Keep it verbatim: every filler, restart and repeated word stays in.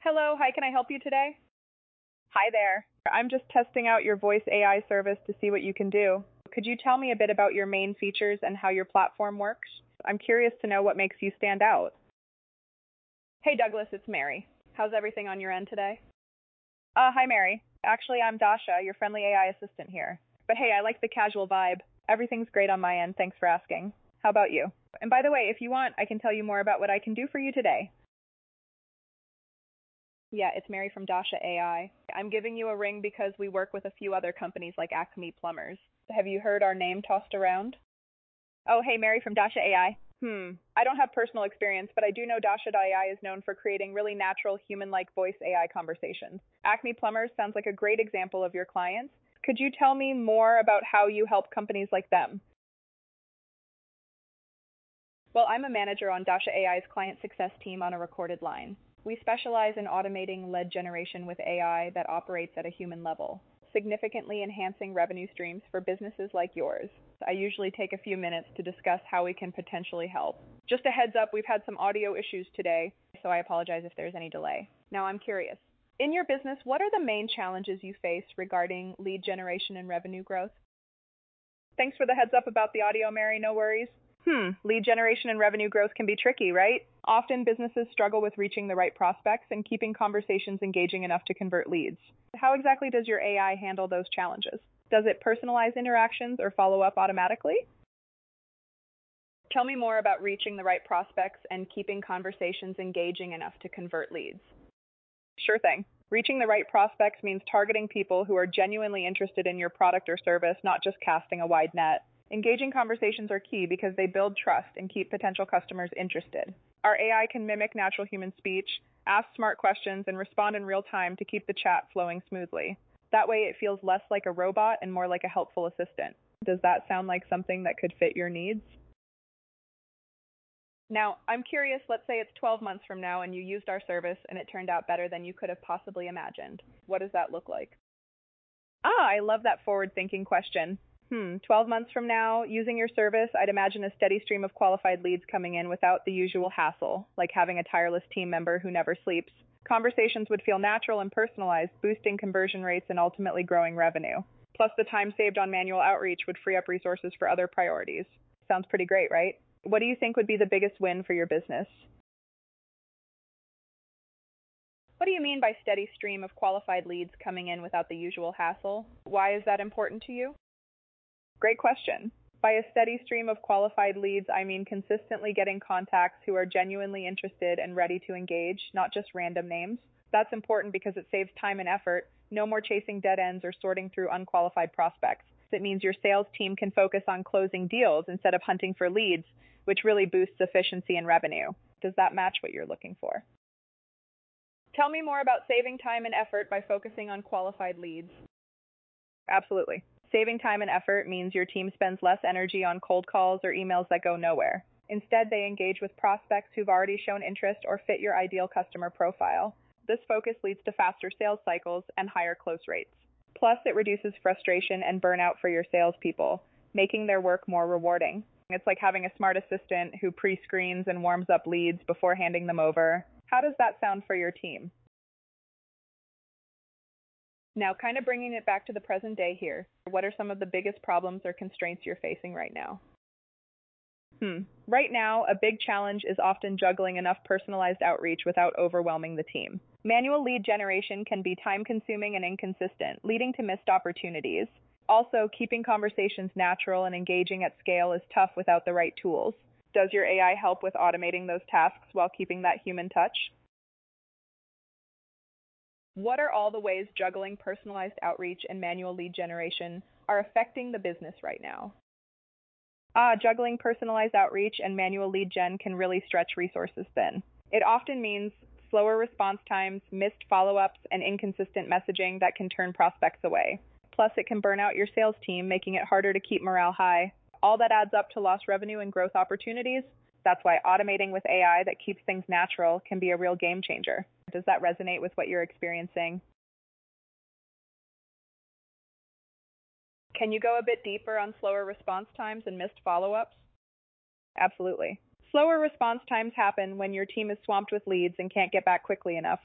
Hello, hi, can I help you today? Hi there. I'm just testing out your voice A I service to see what you can do. Could you tell me a bit about your main features and how your platform works? I'm curious to know what makes you stand out. Hey Douglas, it's Mary. How's everything on your end today? Uh, hi Mary. Actually, I'm Dasha, your friendly A I assistant here. But hey, I like the casual vibe. Everything's great on my end, thanks for asking. How about you? And by the way, if you want, I can tell you more about what I can do for you today. Yeah, it's Mary from Dasha A I. I'm giving you a ring because we work with a few other companies like Acme Plumbers. Have you heard our name tossed around? Oh, hey, Mary from Dasha A I. Hmm. I don't have personal experience, but I do know Dasha A I is known for creating really natural, human-like voice A I conversations. Acme Plumbers sounds like a great example of your clients. Could you tell me more about how you help companies like them? Well, I'm a manager on Dasha A I's client success team on a recorded line. We specialize in automating lead generation with A I that operates at a human level, significantly enhancing revenue streams for businesses like yours. I usually take a few minutes to discuss how we can potentially help. Just a heads up, we've had some audio issues today, so I apologize if there's any delay. Now I'm curious. In your business, what are the main challenges you face regarding lead generation and revenue growth? Thanks for the heads up about the audio, Mary, no worries. Hmm, lead generation and revenue growth can be tricky, right? Often businesses struggle with reaching the right prospects and keeping conversations engaging enough to convert leads. How exactly does your A I handle those challenges? Does it personalize interactions or follow up automatically? Tell me more about reaching the right prospects and keeping conversations engaging enough to convert leads. Sure thing. Reaching the right prospects means targeting people who are genuinely interested in your product or service, not just casting a wide net. Engaging conversations are key because they build trust and keep potential customers interested. Our A I can mimic natural human speech, ask smart questions, and respond in real time to keep the chat flowing smoothly. That way it feels less like a robot and more like a helpful assistant. Does that sound like something that could fit your needs? Now, I'm curious, let's say it's twelve months from now and you used our service and it turned out better than you could have possibly imagined. What does that look like? Ah, I love that forward-thinking question. Hmm, twelve months from now, using your service, I'd imagine a steady stream of qualified leads coming in without the usual hassle, like having a tireless team member who never sleeps. Conversations would feel natural and personalized, boosting conversion rates and ultimately growing revenue. Plus, the time saved on manual outreach would free up resources for other priorities. Sounds pretty great, right? What do you think would be the biggest win for your business? What do you mean by steady stream of qualified leads coming in without the usual hassle? Why is that important to you? Great question. By a steady stream of qualified leads, I mean consistently getting contacts who are genuinely interested and ready to engage, not just random names. That's important because it saves time and effort. No more chasing dead ends or sorting through unqualified prospects. It means your sales team can focus on closing deals instead of hunting for leads, which really boosts efficiency and revenue. Does that match what you're looking for? Tell me more about saving time and effort by focusing on qualified leads. Absolutely. Saving time and effort means your team spends less energy on cold calls or emails that go nowhere. Instead, they engage with prospects who've already shown interest or fit your ideal customer profile. This focus leads to faster sales cycles and higher close rates. Plus, it reduces frustration and burnout for your salespeople, making their work more rewarding. It's like having a smart assistant who pre-screens and warms up leads before handing them over. How does that sound for your team? Now, kind of bringing it back to the present day here, what are some of the biggest problems or constraints you're facing right now? Hmm. Right now, a big challenge is often juggling enough personalized outreach without overwhelming the team. Manual lead generation can be time-consuming and inconsistent, leading to missed opportunities. Also, keeping conversations natural and engaging at scale is tough without the right tools. Does your A I help with automating those tasks while keeping that human touch? What are all the ways juggling personalized outreach and manual lead generation are affecting the business right now? Ah, juggling personalized outreach and manual lead gen can really stretch resources thin. It often means slower response times, missed follow-ups, and inconsistent messaging that can turn prospects away. Plus, it can burn out your sales team, making it harder to keep morale high. All that adds up to lost revenue and growth opportunities. That's why automating with A I that keeps things natural can be a real game changer. Does that resonate with what you're experiencing? Can you go a bit deeper on slower response times and missed follow-ups? Absolutely. Slower response times happen when your team is swamped with leads and can't get back quickly enough.